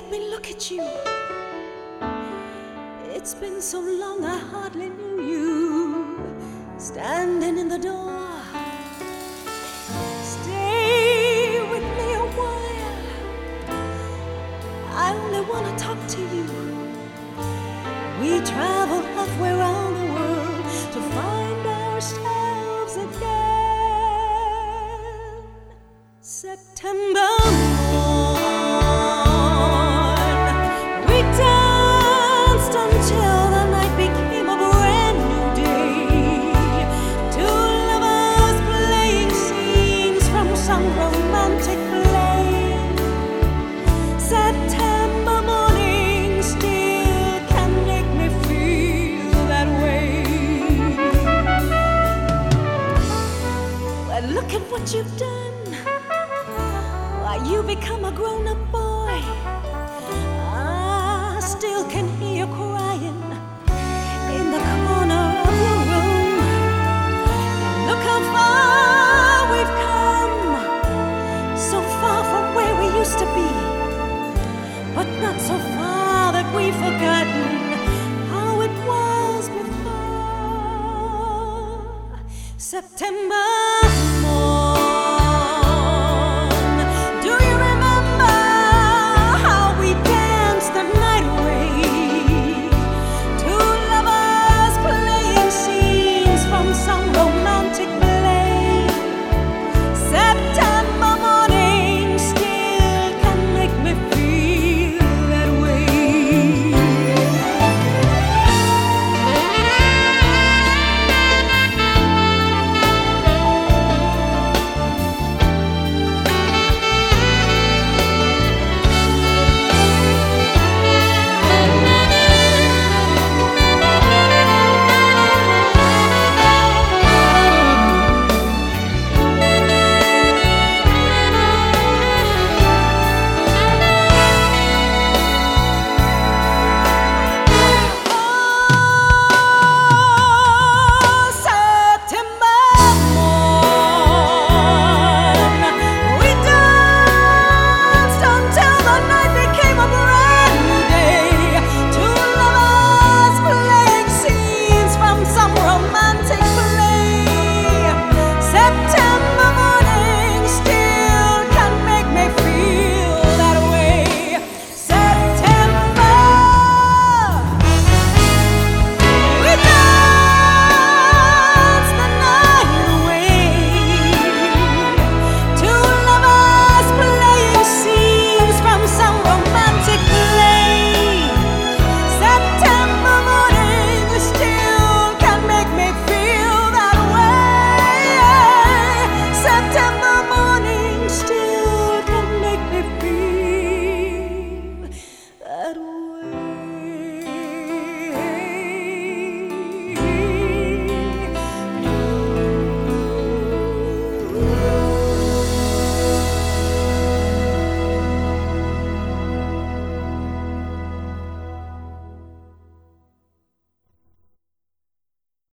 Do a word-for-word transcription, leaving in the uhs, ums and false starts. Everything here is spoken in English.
let me look at you. It's been so long I hardly knew you. Standing in the door, stay with me a while. I only want to talk to you. We traveled halfway around the world to find ourselves again. September morn, we danced until the night became a brand new day. Two lovers playing scenes from some romantic play. September morning still can make me feel that way. Well, look at what you've done. Why, you become a grown-up boy. I still can hear you crying in the corner of your room. And look how far we've come, so far from where we used to be, but not so far that we've forgotten how it was before. September